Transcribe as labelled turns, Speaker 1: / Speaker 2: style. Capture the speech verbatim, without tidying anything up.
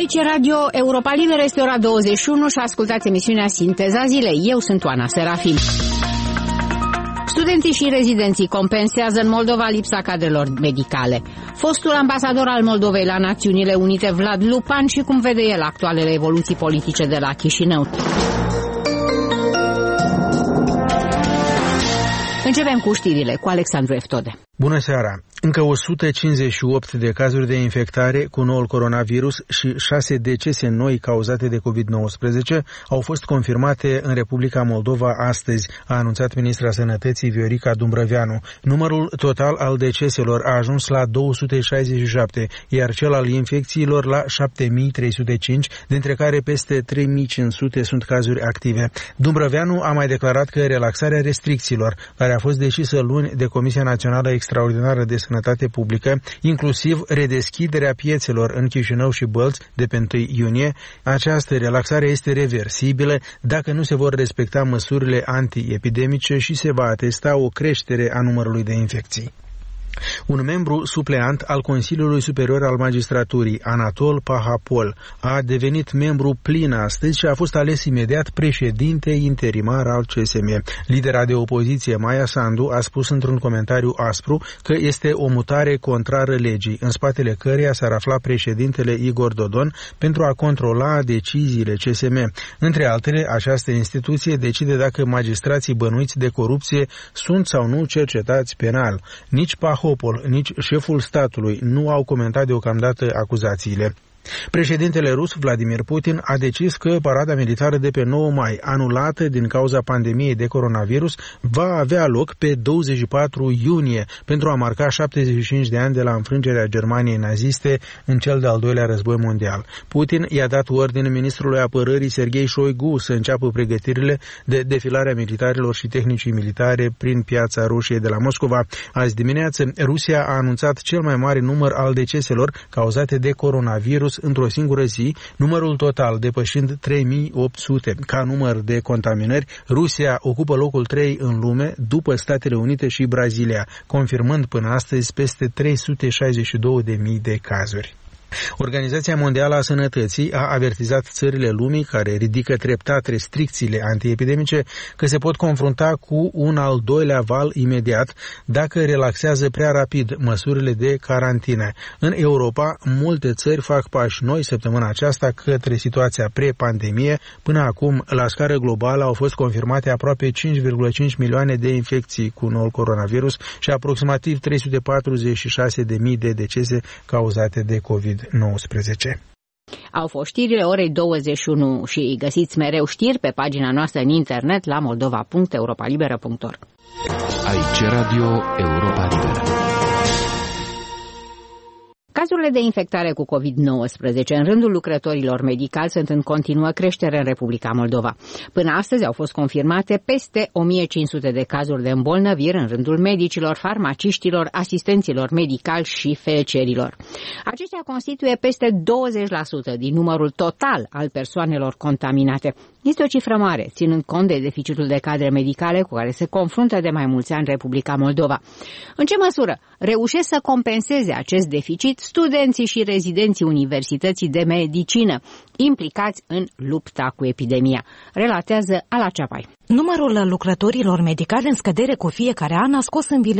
Speaker 1: Aici Radio Europa Liberă, este ora douăzeci și unu și ascultați emisiunea Sinteza Zilei. Eu sunt Oana Serafim. Studenții și rezidenții compensează în Moldova lipsa cadrelor medicale. Fostul ambasador al Moldovei la Națiunile Unite, Vlad Lupan, și cum vede el actualele evoluții politice de la Chișinău. Începem cu știrile, cu Alexandru Eftode.
Speaker 2: Bună seara! Încă o sută cincizeci și opt de cazuri de infectare cu noul coronavirus și șase decese noi cauzate de covid nouăsprezece au fost confirmate în Republica Moldova astăzi, a anunțat ministra Sănătății Viorica Dumbrăveanu. Numărul total al deceselor a ajuns la două sute șaizeci și șapte, iar cel al infecțiilor la șapte mii trei sute cinci, dintre care peste trei mii cinci sute sunt cazuri active. Dumbrăveanu a mai declarat că relaxarea restricțiilor, care a fost decisă luni de Comisia Națională Extraordinară de Sănătate Publică, inclusiv redeschiderea piețelor în Chișinău și Bălți de pe întâi iunie, această relaxare este reversibilă dacă nu se vor respecta măsurile antiepidemice și se va atesta o creștere a numărului de infecții. Un membru supleant al Consiliului Superior al Magistraturii, Anatol Pahapol, a devenit membru plin astăzi și a fost ales imediat președinte interimar al C S M. Lidera de opoziție, Maia Sandu, a spus într-un comentariu aspru că este o mutare contrară legii, în spatele căreia s-ar afla președintele Igor Dodon pentru a controla deciziile C S M. Între altele, această instituție decide dacă magistrații bănuiți de corupție sunt sau nu cercetați penal. Nici Pahapol, nici șeful statului nu au comentat deocamdată acuzațiile. Președintele rus Vladimir Putin a decis că parada militară de pe nouă mai, anulată din cauza pandemiei de coronavirus, va avea loc pe douăzeci și patru iunie pentru a marca șaptezeci și cinci de ani de la înfrângerea Germaniei naziste în cel de-al doilea război mondial. Putin i-a dat ordine ministrului apărării Serghei Șoigu să înceapă pregătirile de defilarea militarilor și tehnicii militare prin piața Rusiei de la Moscova. Azi dimineață, Rusia a anunțat cel mai mare număr al deceselor cauzate de coronavirus într-o singură zi, numărul total depășind trei mii opt sute. Ca număr de contaminări, Rusia ocupă locul trei în lume după Statele Unite și Brazilia, confirmând până astăzi peste trei sute șaizeci și două de mii de cazuri. Organizația Mondială a Sănătății a avertizat țările lumii care ridică treptat restricțiile antiepidemice că se pot confrunta cu un al doilea val imediat dacă relaxează prea rapid măsurile de carantină. În Europa, multe țări fac pași noi săptămâna aceasta către situația pre-pandemie. Până acum, la scară globală, au fost confirmate aproape cinci virgulă cinci milioane de infecții cu noul coronavirus și aproximativ trei sute patruzeci și șase de mii de decese cauzate de covid nouăsprezece.
Speaker 1: Au fost știrile orei douăzeci și unu și găsiți mereu știri pe pagina noastră în internet la moldova punct europa liberă punct org.
Speaker 3: Aici Radio Europa Liberă.
Speaker 1: Cazurile de infectare cu covid nouăsprezece în rândul lucrătorilor medicali sunt în continuă creștere în Republica Moldova. Până astăzi au fost confirmate peste o mie cinci sute de cazuri de îmbolnăviri în rândul medicilor, farmaciștilor, asistenților medicali și felcerilor. Aceștia constituie peste douăzeci la sută din numărul total al persoanelor contaminate. Este o cifră mare, ținând cont de deficitul de cadre medicale cu care se confruntă de mai mulți ani Republica Moldova. În ce măsură reușesc să compenseze acest deficit studenții și rezidenții Universității de Medicină implicați în lupta cu epidemia? Relatează Ala Ceapai.
Speaker 4: Numărul lucrătorilor medicali în scădere cu fiecare an a scos în